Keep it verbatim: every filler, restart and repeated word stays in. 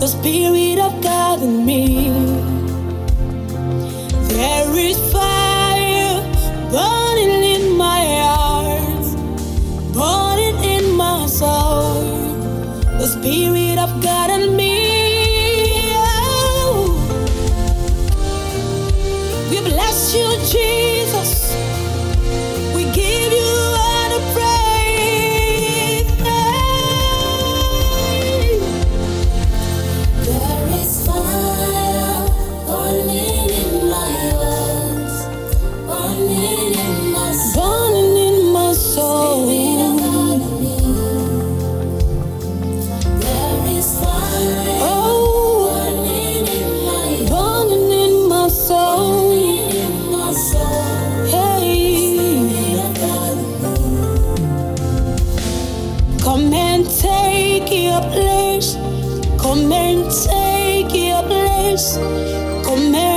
the Spirit of God in me. There is fire burning in my heart, burning in my soul, the Spirit of God in me. Oh, we bless you, Jesus. We give you all the praise. There is fire burning in my heart, burning in my soul, burning in my soul. There is fire oh, burning in my burning in my soul, burning in my soul. Hey, come and take your place. Come and take your place. Come and